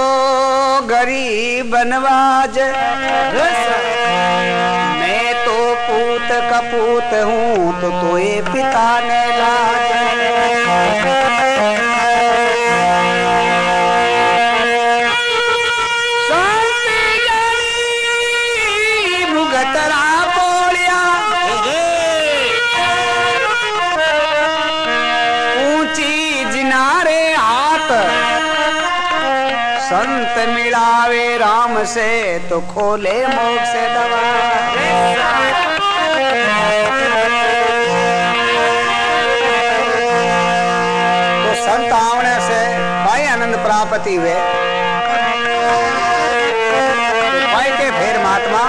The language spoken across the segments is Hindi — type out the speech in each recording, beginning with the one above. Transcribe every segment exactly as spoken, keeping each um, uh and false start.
गरीब नवाज, मैं तो पूत कपूत हूँ तो तोए पिता ने लाज। भुगतरा बोलिया ऊंची जिनारे हाथ, संत मिलावे राम से तो खोले मोक्ष से दवा। तो संत आवने से भाई आनंद प्राप्ति हुए। तो भाई के फिर महात्मा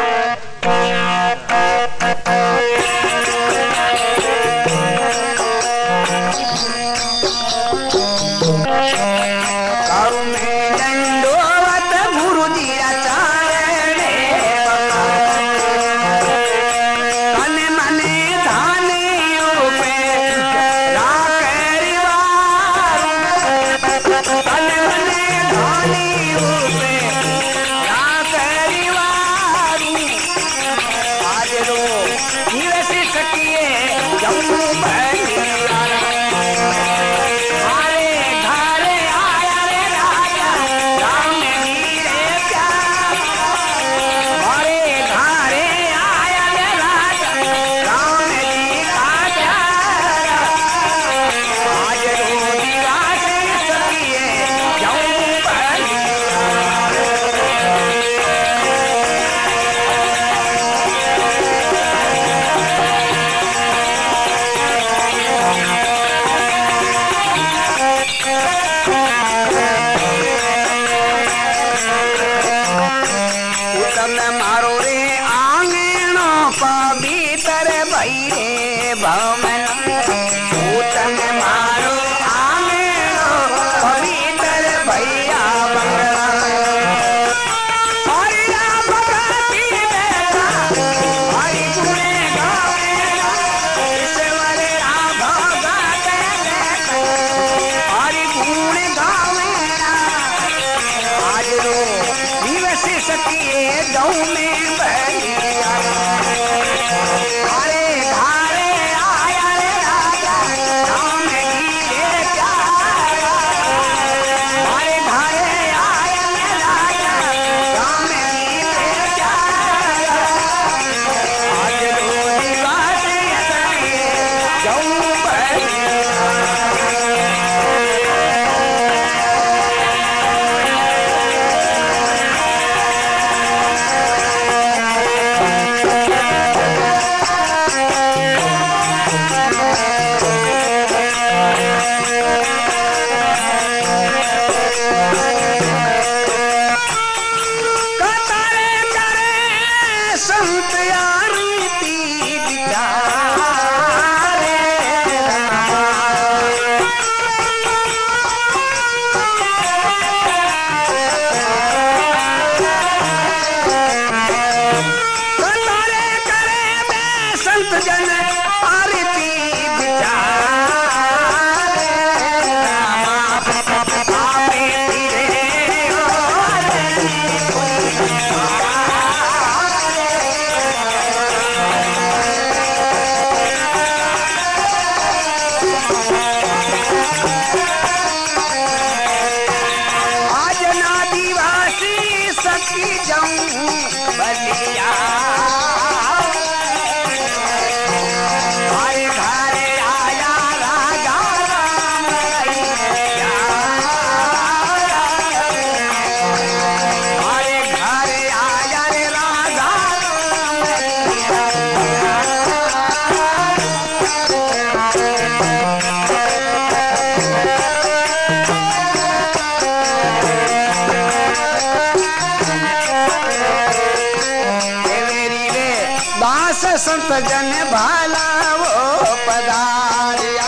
संत जन भाला वो पधारिया,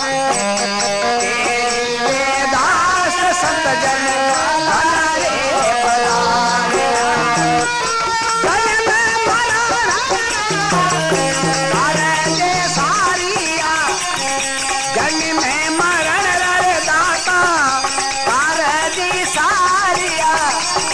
दास संत जन भाला रे पधारिया। जन में मरण रे सारिया, जन में मरण रे दाता कारजी सारिया।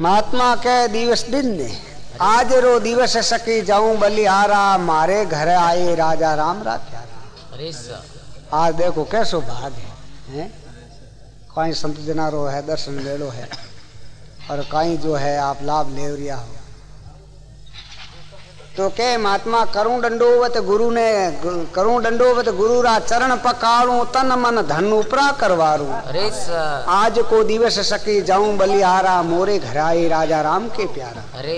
महात्मा के दिवस दिन ने आज रो दिवस सकी जाऊं बलिहारा मारे घर आए राजा राम रा प्यारा। अरे सर आज देखो कैसो भाग है, है? कहीं संत जना रो है दर्शन ले लो है और कहीं जो है आप लाभ ले रिया हो। तो के महात्मा करूं दंडोवत गुरु ने करूं दंडोवत गुरु रा चरण पकाड़ू तन मन धन उपरा करवारू। अरे सर आज को दिवस सकी जाऊं बलिहारा मोरे घर आए राजा राम के प्यारा। अरे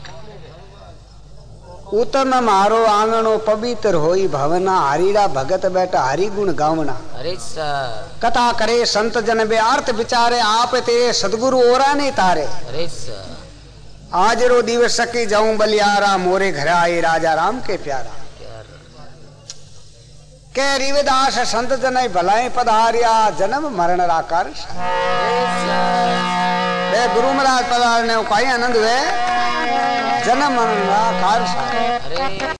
उत्तम मारो आंगणो पवित्र होई भवना हरीरा भगत बैठा हरि गुण गावना। अरे सर कथा करे संत जन बे आर्त विचारे आप ते सदगुरु ओरा ने तारे। अरे सर आज रो दिवस सकी जाऊं बलिहारा मोरे घर आए राजा राम के प्यारा। के रिविदास संत जन भलाए पधारिया जन्म मरण राकार। गुरु महाराज पधारने का आनंद हुए जन्म मरण राकार।